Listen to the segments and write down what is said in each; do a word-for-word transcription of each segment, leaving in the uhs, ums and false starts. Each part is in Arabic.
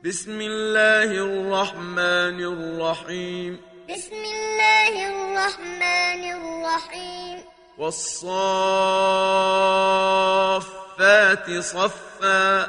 بسم الله الرحمن الرحيم بسم الله الرحمن الرحيم والصافات صفا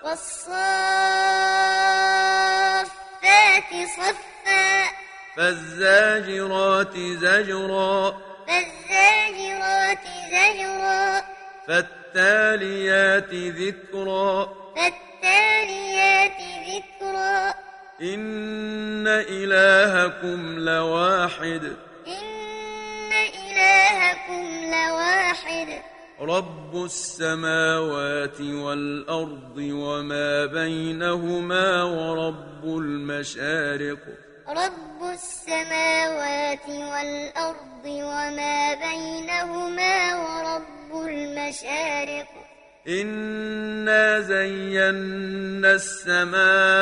والصافات صفا فالزاجرات زجرا فالزاجرات زجرا فالتاليات ذكرا فالتاليات ذكرا إن إلهكم لواحد إن إلهكم لواحد رب السماوات والأرض وما بينهما ورب المشارق رب السماوات والأرض وما بينهما ورب المشارق إنا زينا السماء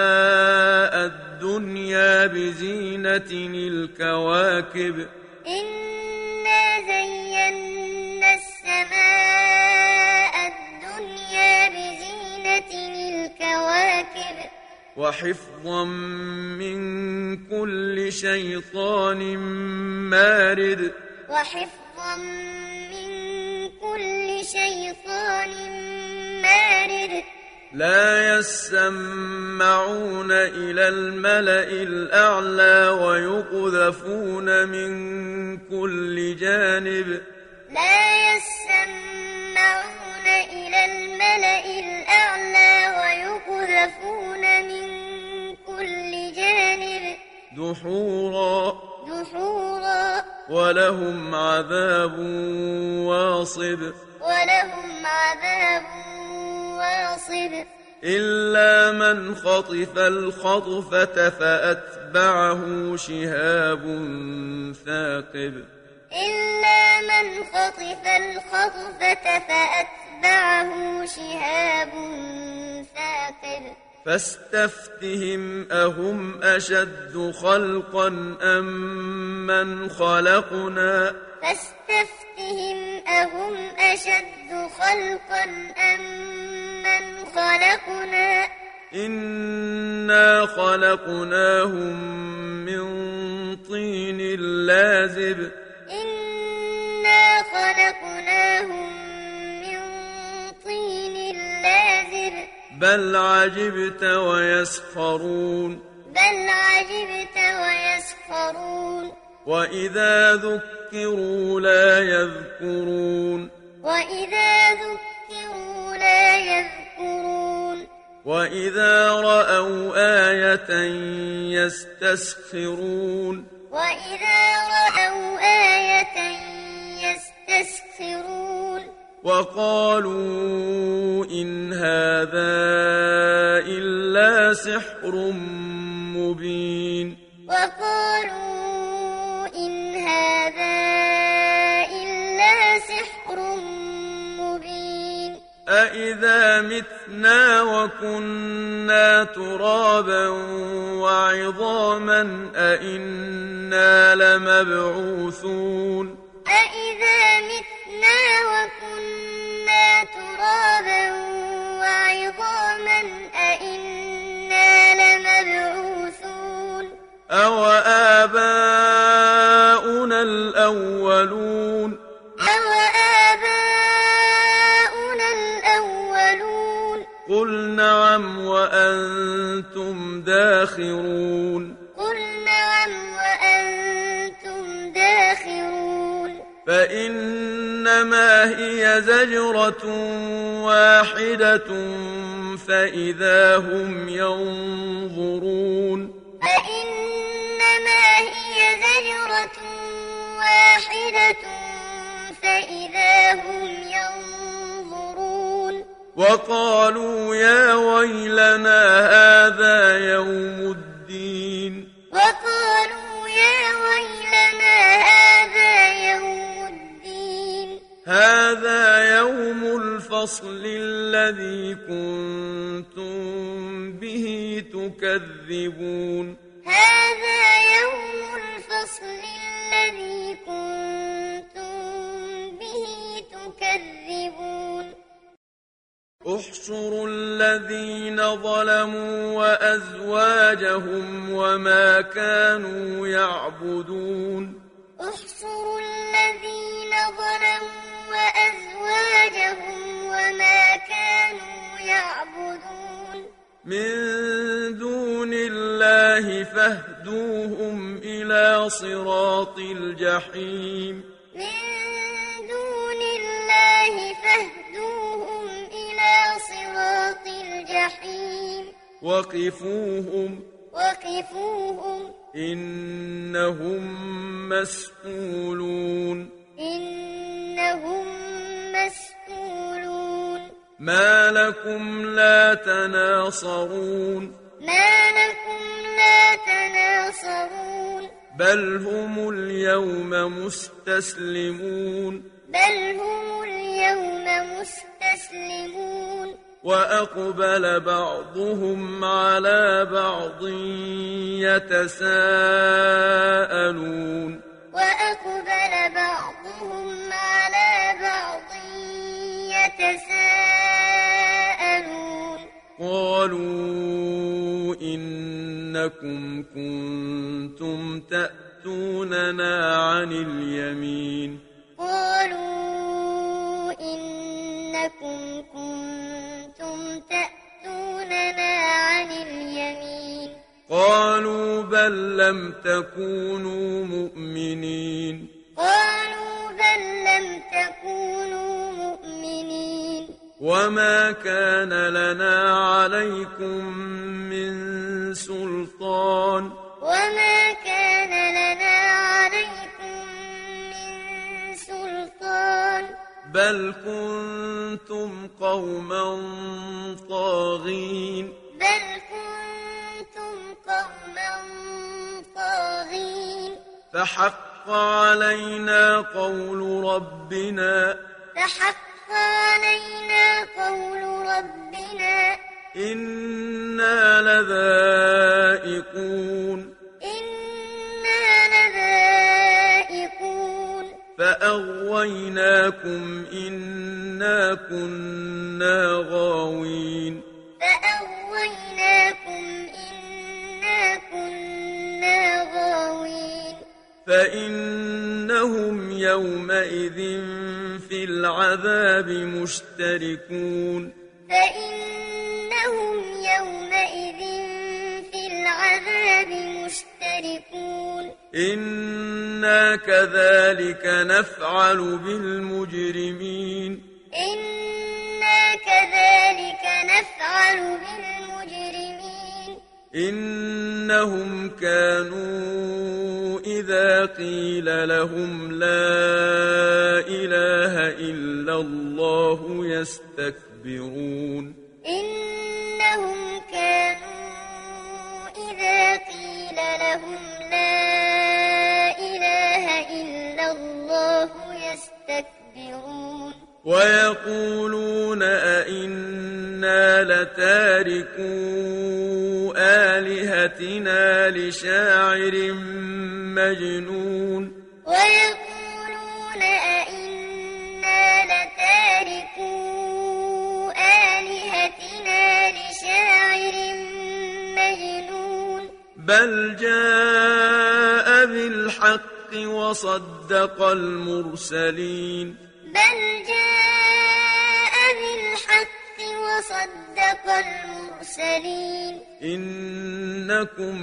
الدنيا بزينة الكواكب إنا زينا السماء الدنيا بزينة الكواكب وحفظا من كل شيطان مارد وحفظا من كل شيطان مارد لا يسمعون إلى الملأ الأعلى ويقذفون من كل جانب لا يسمعون إلى الملأ الأعلى ويقذفون من كل جانب دحورا دحورا ولهم عذاب واصب ولهم عذاب واصب إلا من خطف الخطفة فأتبعه شهاب ثاقب إلا من خطف الخطفة فأتبعه شهاب ثاقب فاستفتهم أهم أشد خلقا أم من خلقنا فاستفتهم أهم أشد خلقا أم من خلقنا إنا خلقناهم من طين لازب إنا خلقناهم من طين لازب بل عجبت ويسخرون بل عجبت ويسخرون وإذا ذكروا لا يذكرون وإذا ذكروا لا يذكرون وإذا رأوا آية يستسخرون وإذا رأوا آية يستسخرون وقالوا إن هذا إلا سحر مبين وقالوا إن هذا إلا سحر مبين أإذا متنا وكنا ترابا وعظاما أإنا لمبعوثون أإذا متنا وكنا ترابا وعظاما أإنا لمبعوثون أو آباؤنا الأولون أو آباؤنا الأولون قل نعم وأنتم داخرون قل نعم وأنتم داخرون فإنما هي زجرة واحدة فإذا هم ينظرون فإنما هي زجرة واحدة فإذا هم ينظرون وقالوا يا ويلنا هذا يوم الدين وقالوا يا ويلنا هذا يوم الدين هذا يوم الفصل الذي كنتم به تكذبون هذا يوم الفصل الذي كنتم به تكذبون احشروا الذين ظلموا وأزواجهم وما كانوا يعبدون احشروا الذين ظلموا وأزواجهم وما كانوا يعبدون من دون الله فاهدوهم إلى صراط الجحيم من دون الله فاهدوهم إلى صراط الجحيم وقفوهم وقفوهم إنهم مسئولون إنهم مسئولون ما لكم لا تناصرون ما لكم لا تناصرون بل هم اليوم مستسلمون بل هم اليوم مستسلمون وأقبل بعضهم على بعض يتساءلون وأقبل بعضهم على بعض يتساءلون قالوا إنكم كنتم تأتوننا عن اليمين قالوا إنكم كنتم تأتوننا عن اليمين قالوا بل لم تكونوا مؤمنين قالوا بل لم تكونوا مؤمنين وما كان لنا عليكم من سلطان وما كان لنا عليكم من سلطان بل كنتم قوما طاغين بل كنتم قوما طاغين فحق علينا قول ربنا فحق علينا قول ربنا إنا لذائقون إنا لذائقون فأغويناكم إنا كنا غاوين فأغويناكم إنا كنا غاوين فإنهم يومئذ في العذاب مشتركون فإنهم يومئذ في العذاب مشتركون إنا كذلك نفعل بالمجرمين إنا كذلك نفعل بالمجرمين إنهم كانوا إذا قيل لهم لا إله إلا الله يستكبرون إنهم كانوا إذا قيل لهم لا إله إلا الله يستكبرون ويقولون أئنا لتاركو آلهتنا لشاعر مجنون ويقولون أئنا لتاركو آلهتنا لشاعر مجنون بل جاء بالحق وصدق المرسلين بل جاء بالحق وصدق المرسلين إنكم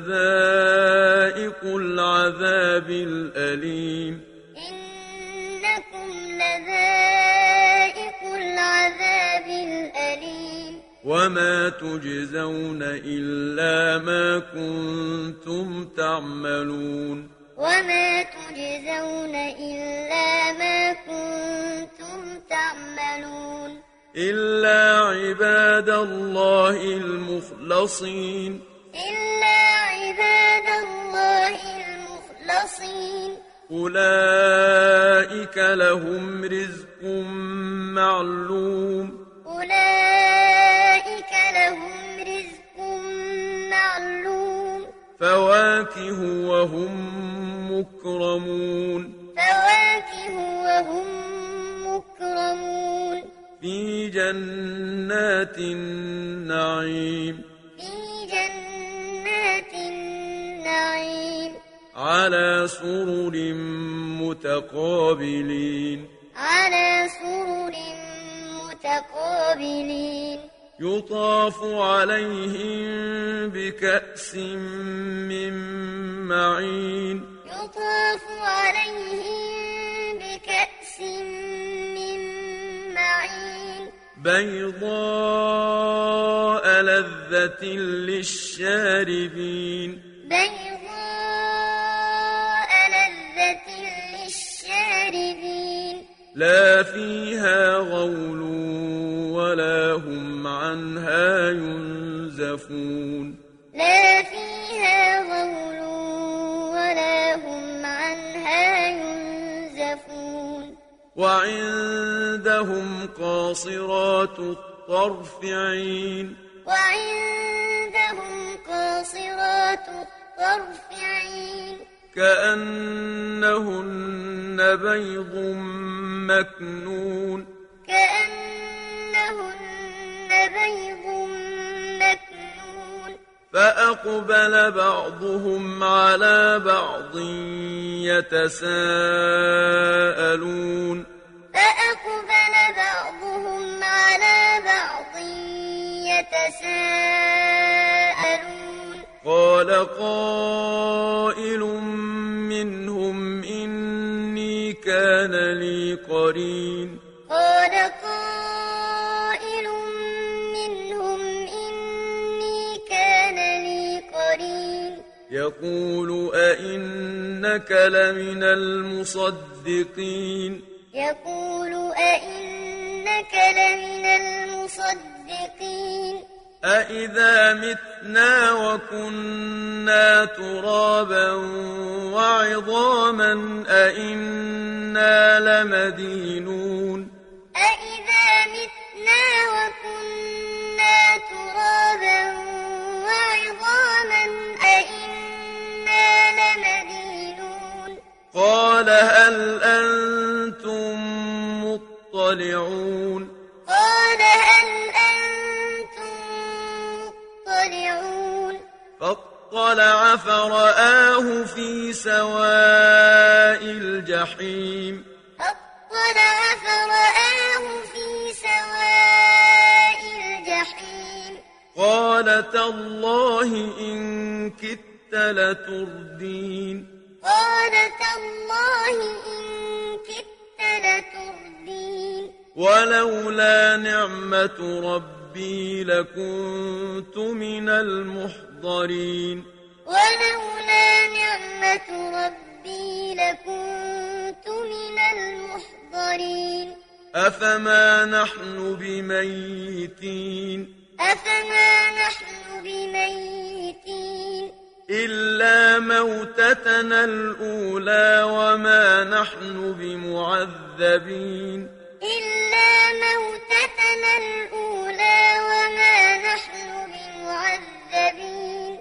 لذائق العذاب الأليم إنكم لذائق العذاب الأليم وما تجزون إلا ما كنتم تعملون وما تجزون إلا ما كنتم تعملون إلا عباد الله المخلصين إلا عباد الله المخلصين أولئك لهم رزق معلوم أولئك لهم رزق معلوم فواكه وهم مكرمون فواكه وهم مكرمون في جنات جنات النعيم في جنات النعيم على سرر متقابلين على سرر متقابلين يطاف عليهم بكأس من معين يطاف عليهم بكأس من معين بيضاء لذة للشاربين بيضاء لذة للشاربين لا فيها غول ولا هم عنها ينزفون لا فيها غول ولا هم عنها ينزفون وعندهم قاصرات الطرف عين وعندهم قاصرات الطرف عين كأنهن بيض مكنون كأنهن بيض مكنون فأقبل بعضهم على بعض يتساءلون فأقبل بعضهم على بعض يتساءلون قال قائل منهم إني كان لي قرين قال قائل منهم إني كان لي قرين يقول أئنك لمن المصدقين يقول أئنك لمن المصدقين أإذا متنا وكنا ترابا وعظاما أإنا لمدينون أإذا متنا وكنا ترابا وعظاما أإنا لمدينون قال هل أنتم مطلعون قال هل أنتم مطلعون فاطلع فرآه في سواء الجحيم فاطلع فرآه في سواء الجحيم قال تالله إن كدت لتردين قال تالله إن كدت لتردين ولولا نعمة ربي لكنت من المحضرين ولولا نعمة ربي لكنت من المحضرين أفما نحن بميتين أفما نحن بميتين إلا موتتنا الأولى وما نحن بمعذبين إلا موتتنا الأولى وما نحن بمعذبين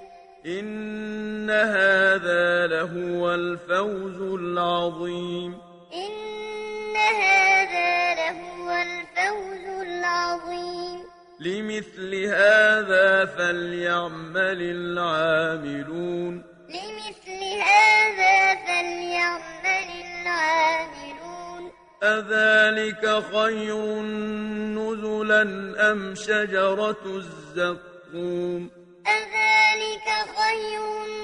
إن هذا لهو الفوز العظيم إن هذا لهو الفوز العظيم لمثل هذا فليعمل العاملون لمثل هذا فليعمل العاملون أذلك خير نزلا أم شجرة الزقوم أذلك خير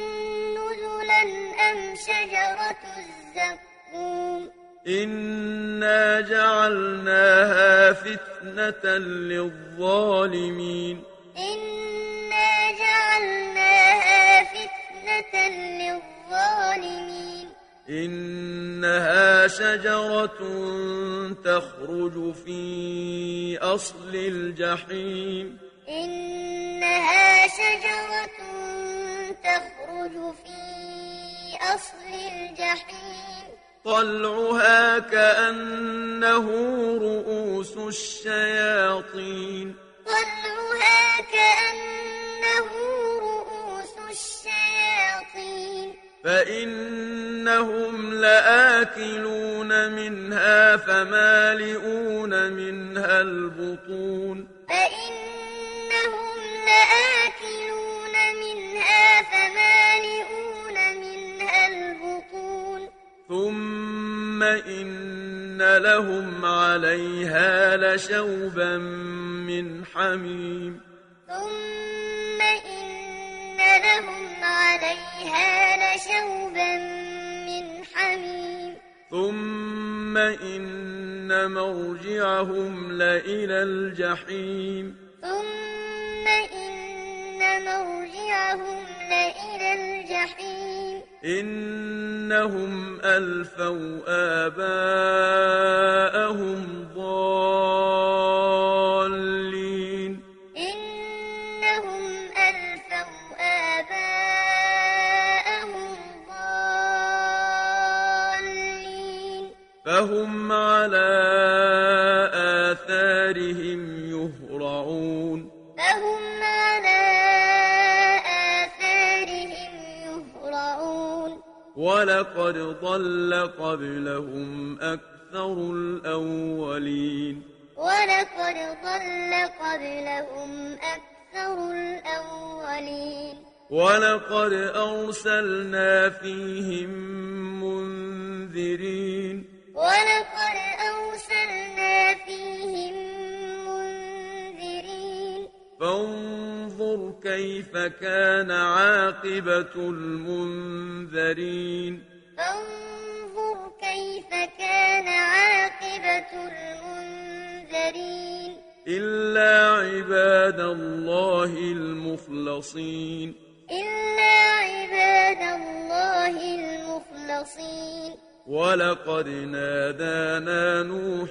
نزلا أم شجرة الزقوم إنا جعلناها فتنة للظالمين إنا جعلناها فتنة للظالمين إنها شجرة تخرج في أصل الجحيم إنها شجرة تخرج في أصل الجحيم طلعها كأنه رؤوس الشياطين طلعها كأنه رؤوس الشياطين فإنهم لآكلون منها فمالئون منها البطون إن لهم عليها لشوبا من حميم ثم إن لهم عليها لشوبا من حميم ثم إن مرجعهم لإلى الجحيم ثم إن مرجعهم لإلى الجحيم إنهم ألفوا آباءهم ضالين إنهم ألفوا آباءهم ضالين فهم على آثارهم يهرعون فهم على آثارهم يهرعون ولقد ضل قبلهم أكثر الأولين ولقد ضل قبلهم أكثر الأولين ولقد أرسلنا فيهم منذرين ولقد أرسلنا فيهم منذرين فانظر كيف كان عاقبة المنذرين فانظر كيف كان عاقبة المنذرين إلا عباد الله المخلصين إلا عباد الله المخلصين ولقد نادانا نوح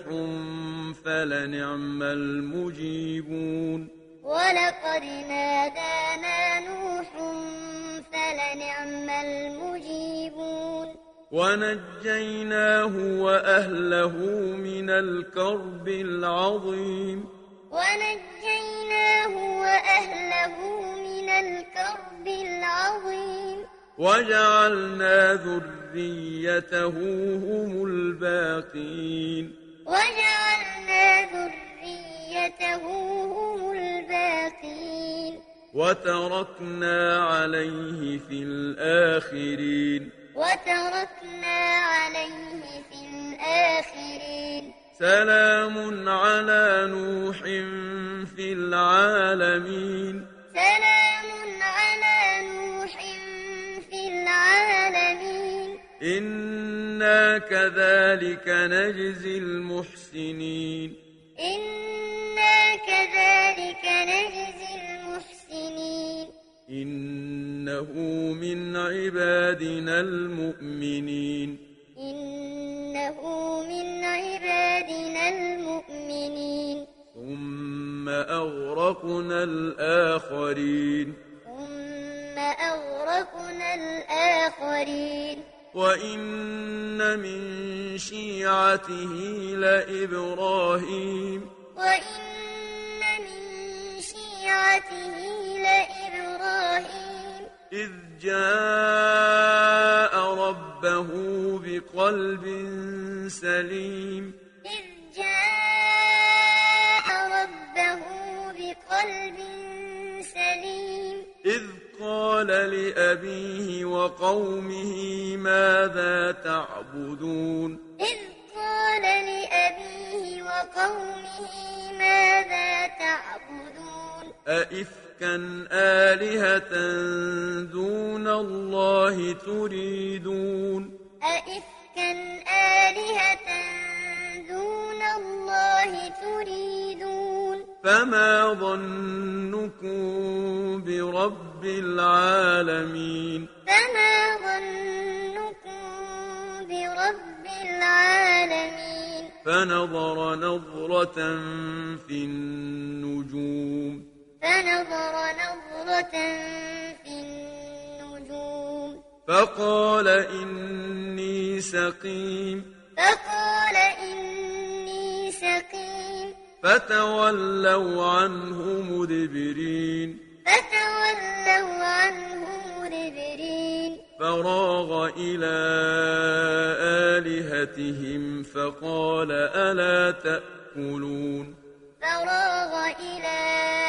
فلنعم المجيبون ولقد نادانا نوح فلنعم المجيبون ونجيناه وأهله من الكرب العظيم ونجيناه وأهله من الكرب العظيم وجعلنا ذريته هم الباقين وجعلنا ذريته هم الباقين وتركنا عليه في الآخرين وتركنا عليه في الآخرين سلام على نوح في العالمين سلام على نوح في العالمين إنا كذلك نجزي المحسنين إنا كذلك نجزي المحسنين إنه من عبادنا المؤمنين إنه من عبادنا المؤمنين ثم أغرقنا الآخرين ثم أغرقنا الآخرين وإن من شيعته لإبراهيم وإن من شيعته لإبراهيم إذ جاء ربه بقلب سليم إذ جاء ربه بقلب سليم إذ قال لأبيه وقومه ماذا تعبدون إذ قال لأبيه وقومه ماذا تعبدون أئفكا آلهة دون الله تريدون أئفكا آلهة دون الله تريدون فما ظنكم برب العالمين فما ظنكم برب العالمين فنظر نظرة في النجوم فنظر نظرة في النجوم فقال إني سقيم فقال إني سقيم فتولوا عنه مدبرين فتولوا عنه مدبرين فراغ إلى آلهتهم فقال ألا تأكلون فراغ إلى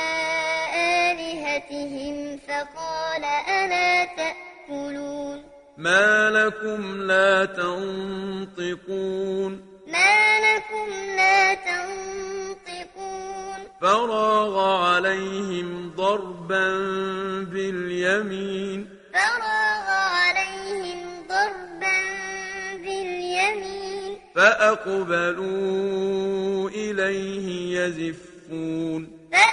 آلهتهم فقال ألا تأكلون ما لكم لا تنطقون ما لكم لا تنطقون فراغ عليهم ضربا باليمين فراغ عليهم ضربا باليمين فأقبلوا إليه يزفون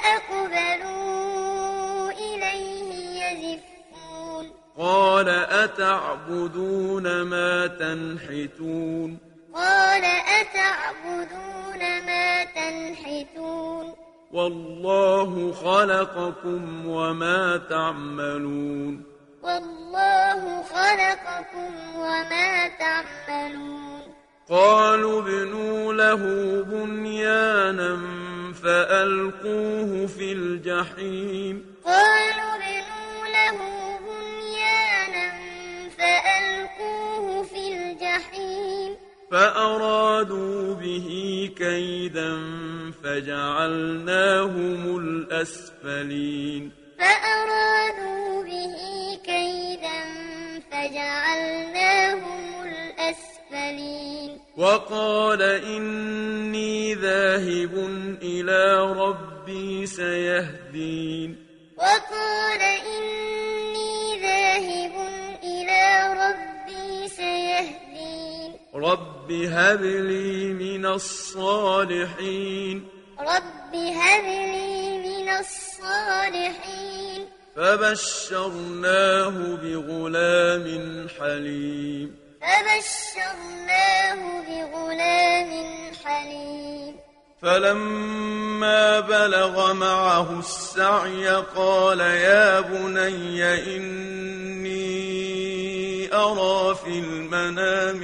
فأقبلوا إليه يزفون قال أتعبدون ما تنحتون قال أتعبدون ما تنحتون والله خلقكم وما تعملون والله خلقكم وما تعملون قالوا ابنوا له بنيانا فألقوه في الجحيم قالوا ابنوا له بنيانا فألقوه في الجحيم فأرادوا به كيدا فجعلناهم الأسفلين فأرادوا به كيدا فجعلناهم الأسفلين وقال إني ذاهب إلى ربي سيهدين وقال إني ذاهب إلى ربي سيهدين رب هب لي من الصالحين رب هب لي من الصالحين فبشرناه بغلام حليم فبشرناه بغلام حليم فلما بلغ معه السعي قال يا بني إني أرى في المنام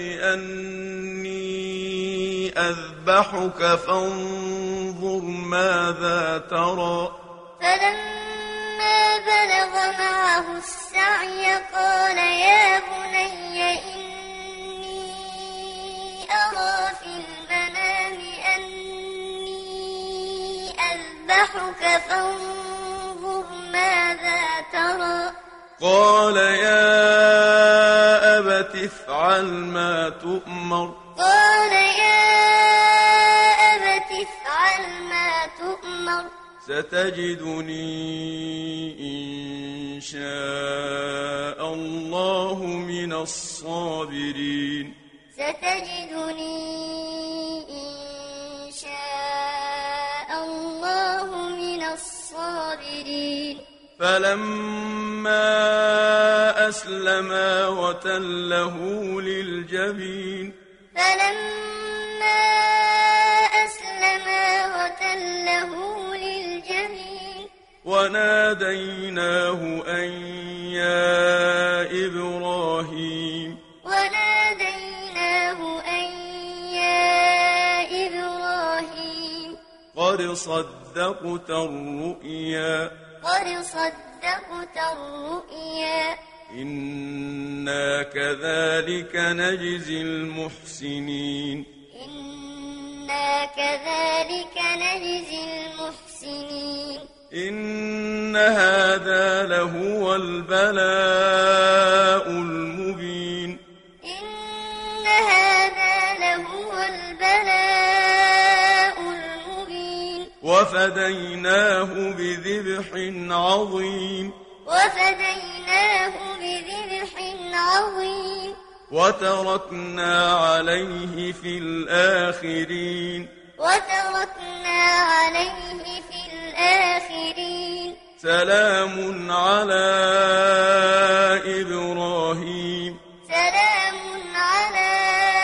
أني أذبحك فانظر ماذا ترى فلما بلغ معه السعي قال يا بني إني أرى في المنام أني أذبحك فانظر ماذا ترى قال يا أبت افعل ما تؤمر قال يا أبت افعل ما تؤمر ستجدني إن شاء الله من الصابرين ستجدني إن شاء الله من الصابرين فلما أسلما وتله للجبين فلما أسلما وتله للجبين وناديناه أن يا إبراهيم وناديناه أن يا إبراهيم قد صدقت الرؤيا قد صدقت الرؤيا إنا كذلك نجزي المحسنين إنا كذلك نجزي المحسنين إن هذا لهو البلاء المبين إن هذا لهو البلاء المبين وفديناه بذبح عظيم وفديناه بذبح عظيم وتركنا عليه في الآخرين وتركنا عليه في الآخرين سلام على إبراهيم سلام على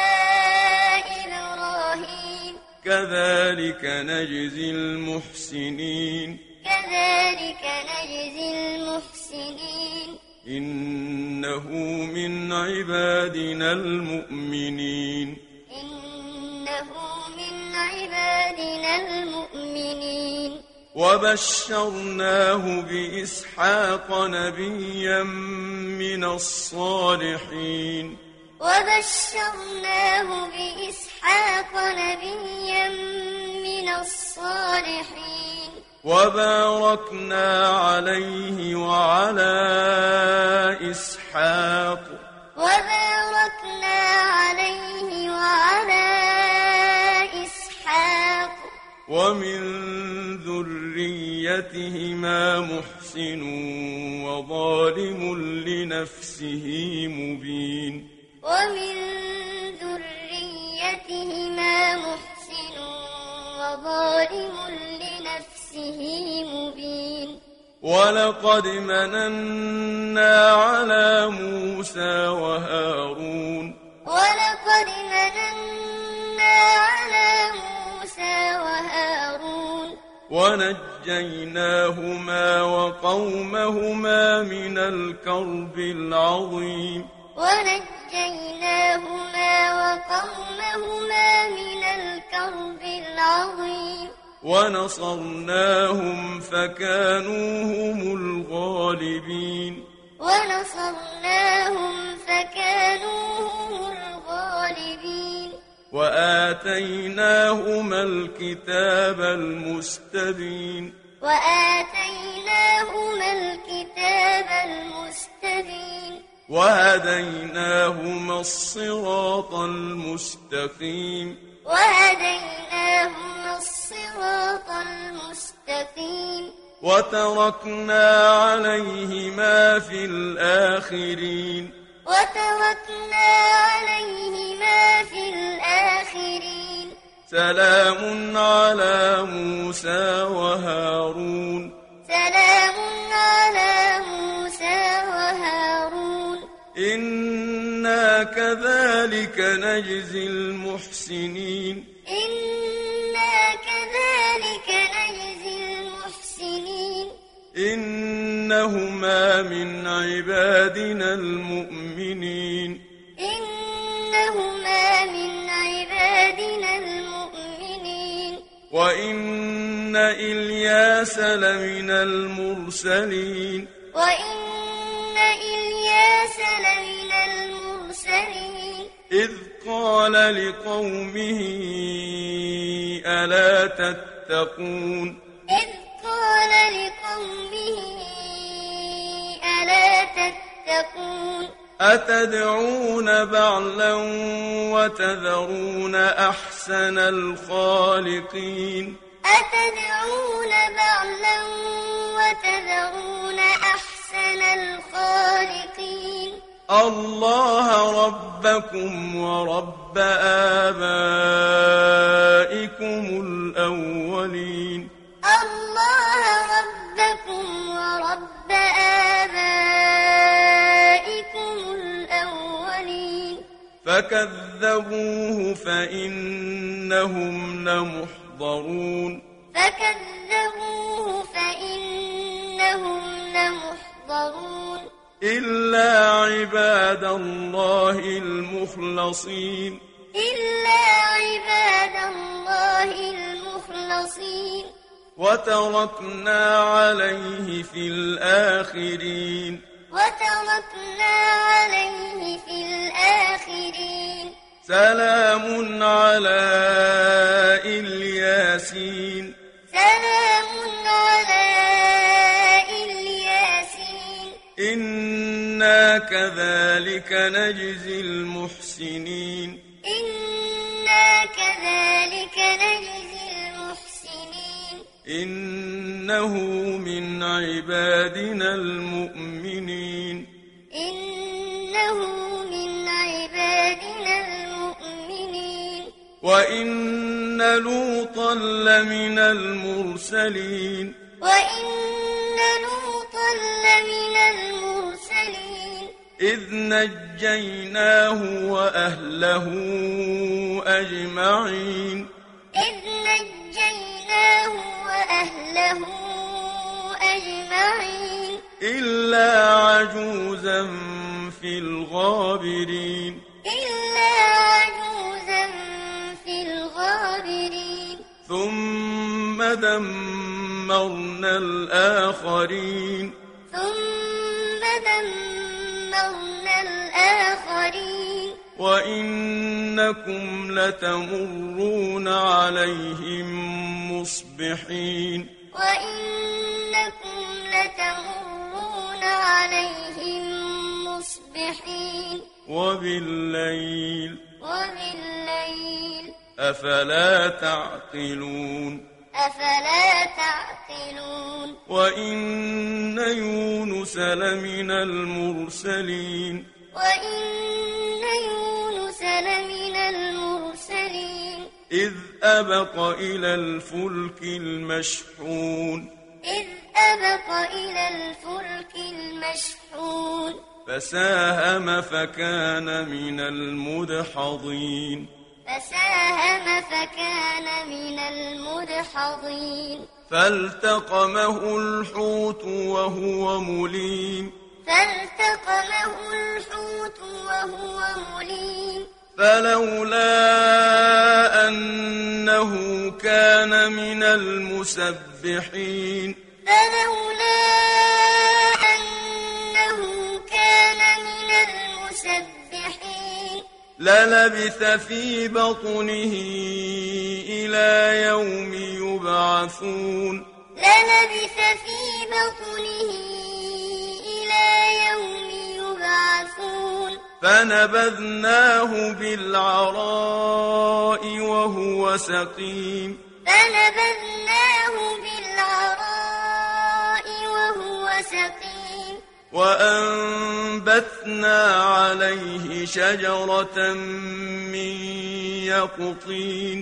إبراهيم كذلك نجزي المحسنين كذلك نجزي المحسنين إنه من عبادنا المؤمنين إنه من عبادنا المؤمنين وبشرناه بإسحاق نبيا من الصالحين وبشرناه بإسحاق نبيا من الصالحين وباركنا عليه وعلى إسحاق ذريتهما محسن وظالم لنفسه مبين ومن ذريتهما محسن وظالم لنفسه مبين ولقد مننا على موسى وهارون ولقد مننا على موسى وهارون ونجيناهما وقومهما من الكرب العظيم ونجيناهما وقومهما من الكرب العظيم ونصرناهم فكانوا هم الغالبين ونصرناهم فكانوا هم الغالبين وآتيناهما الكتاب المستبين وآتيناهما الكتاب المستبين وهديناهما الصراط المستقيم وهديناهما الصراط المستقيم وتركنا عليهما في الآخرين وتركنا عليهما في الآخرين سلام على موسى وهارون سلام على موسى وهارون إنا كذلك نجزي المحسنين إنا كذلك نجزي المحسنين إنهما من عبادنا المؤمنين إنهما من عبادنا المؤمنين وإن إلياس لمن المرسلين وإن إلياس لمن المرسلين إذ قال لقومه ألا تتقون إذ قال لقومه ألا تتقون أتدعون بعلا وتذرون أحسن الخالقين أتدعون بعلا وتذرون أحسن الخالقين الله ربكم ورب آبائكم الأولين الله ربكم ورب آبائكم الأولين فكذبوه فإنهم لمحضرون فكذبوه فإنهم لمحضرون إلا عباد الله المخلصين إلا عباد الله المخلصين وتركنا عليه في الآخرين وتركنا عليه في الآخرين سلام على الياسين سلام على الياسين إنا كذلك نجزي المحسنين إنا كذلك نجزي المحسنين إنه من عبادنا المؤمنين إنه من عبادنا المؤمنين وإن لوطا لمن المرسلين وإن لوطا لمن المرسلين إذ نجيناه وأهله أجمعين إذ نجيناه وأهله أجمعين إلا عجوزا في الغابرين إلا عجوزا في الغابرين ثم دمرنا الآخرين ثم دمرنا الآخرين وإنكم لتمرون عليهم مصبحين وإنكم لتمرون عليهم مصبحين وبالليل وبالليل أفلا تعقلون أفلا تعقلون يعقلون وإن يونس لمن المرسلين وإن يونس لمن المرسلين إذ أبق إلى الفلك المشحون إذ أبق إلى الفلك المشحون فساهم فكان من المدحضين فساهم فكان من المدحضين فالتقمه الحوت وهو مليم فالتقمه الحوت وهو مليم فلولا أنه كان من المسبحين فلولا أنه كان من المسبحين للبث في بطنه إلى يوم يبعثون للبث في بطنه إلى يوم يبعثون فنبذناه بالعراء وهو سقيم فنبذناه بالعراء وهو سقيم وأنبتنا عليه شجرة من يقطين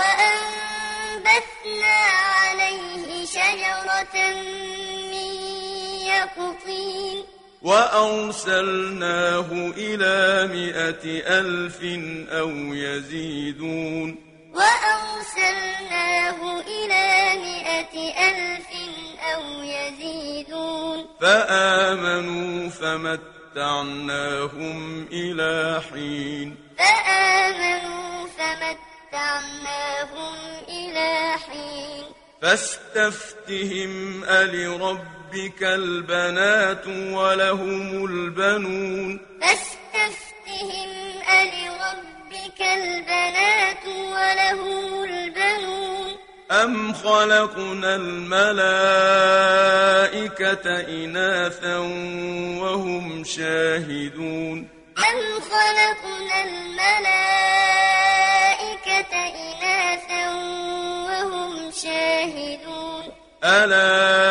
وأنبتنا عليه شجرة من يقطين وأرسلناه إلى مائة ألف أو يزيدون وأرسلناه إلى مائة ألف أو يزيدون فآمنوا فمتعناهم إلى حين فآمنوا فمتعناهم إلى حين فاستفتهم ألربك البنات ولهم البنون فاستفتهم ألربك البنات ولهم البنون أم خلقنا الملائكة إناثا وهم شاهدون أم خلقنا الملائكة إناثا وهم شاهدون ألا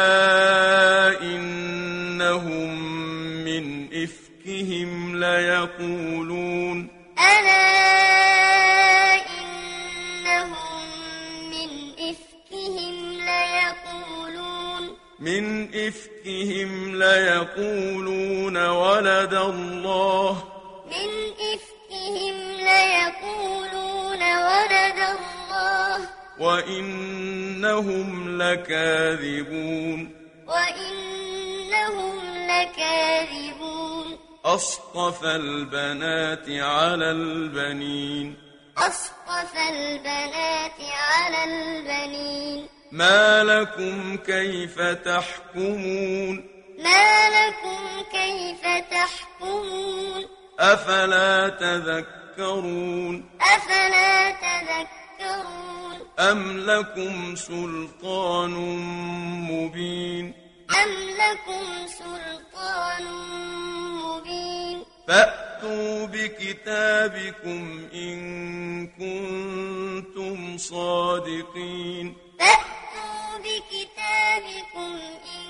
إنهم من إفكهم ليقولون ألا إنهم من إفكهم ليقولون من إفكهم ليقولون ولد الله من إفكهم ليقولون ولد الله وإنهم لكاذبون وإنهم لكاذبون أصطفى البنات على البنين أصطفى البنات على البنين ما لكم كيف تحكمون ما لكم كيف تحكمون أفلا تذكرون أفلا تذكرون أم لكم سلطان مبين أم لكم سلطان مبين فأتوا بكتابكم إن كنتم صادقين فأتوا بكتابكم إن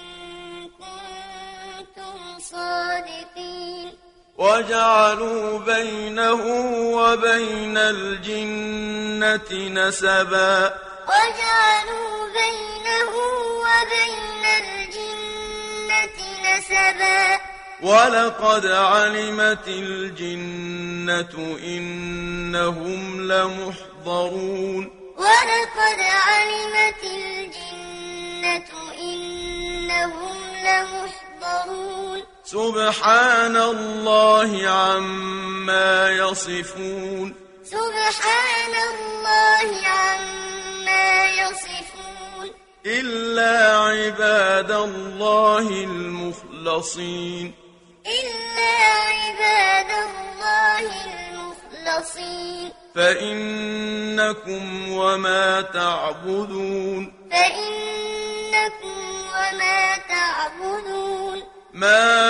كنتم صادقين وجعلوا بينه وبين الجنة نسبا وجعلوا بينه وبين الجنة نسبا ولقد علمت الجنة إنهم لمحضرون ولقد علمت الجنة إنهم لمحضرون سبحان الله عما يصفون سبحان الله عما يصفون إلا عباد الله المخلصين إلا عباد الله المخلصين فإنكم وما تعبدون فإنكم وما تعبدون ما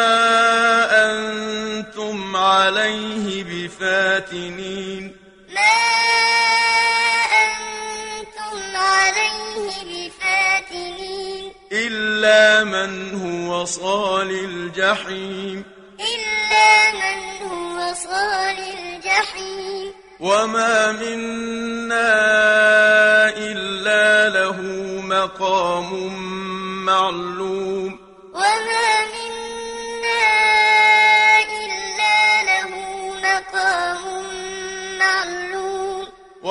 أنتم عليه بفاتنين ما أنتم عليه بفاتنين إلا من هو صال الجحيم إلا من هو صال الجحيم وما منا إلا له مقام معلوم وما منا إلا له مقام معلوم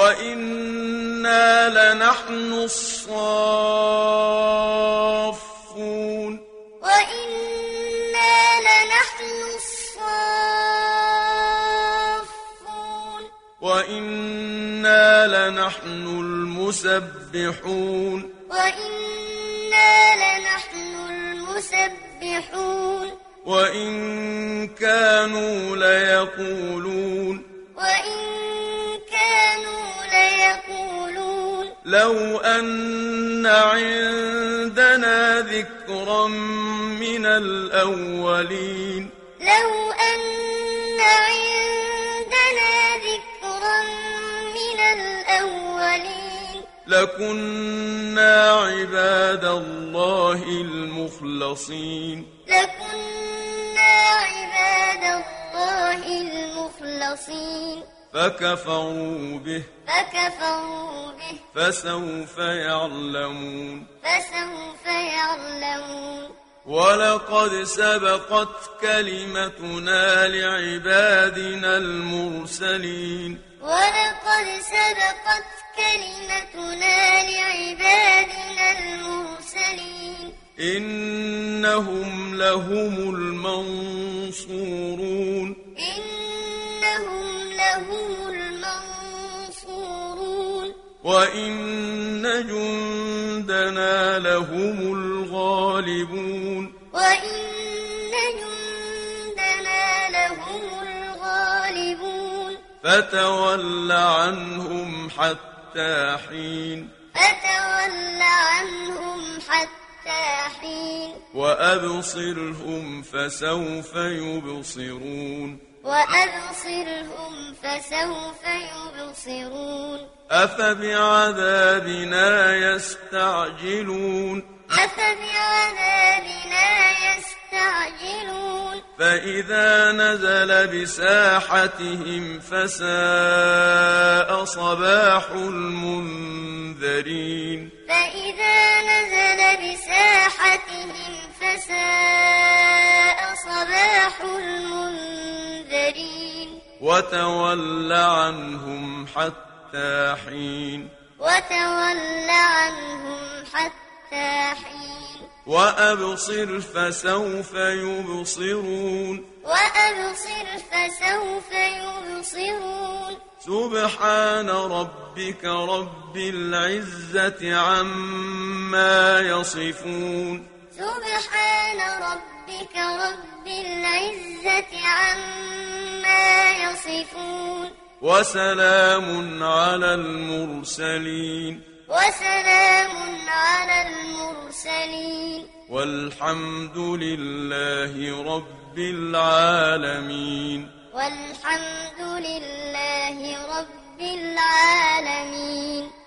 وإنا لنحن الصافون وإنا لنحن الصافون وإنا لنحن المسبحون وإنا لنحن المسبحون وإن كانوا ليقولون وإن كانوا ليقولون لو أن عندنا ذكرا من الأولين لو أن عندنا ذكرا من الأولين لكنا عباد الله المخلصين لكنا عباد الله المخلصين فكفروا به فكفروا به فسوف يعلمون فسوف يعلمون ولقد سبقت كلمتنا لعبادنا المرسلين ولقد سبقت كلمتنا لعبادنا المرسلين إنهم لهم المنصورون إنهم لهم المنصورون وإن جندنا لهم الغالبون وإن جندنا لهم الغالبون فتول عنهم حتى حين فتول عنهم حتى حين وأبصرهم فسوف يبصرون وأبصرهم فسوف يبصرون أفبعذابنا يستعجلون أفبعذابنا يستعجلون فإذا نزل بساحتهم فساء صباح المنذرين فإذا نزل بساحتهم فساء صباح المنذرين وتول عنهم حتى حين وتول عنهم حتى حين وأبصر فسوف يبصرون وأبصر فسوف يبصرون سبحان ربك رب العزة عما يصفون سبحان ربك رب العزة عما يصفون وسلام على المرسلين وسلام على المرسلين والحمد لله رب العالمين والحمد لله رب العالمين.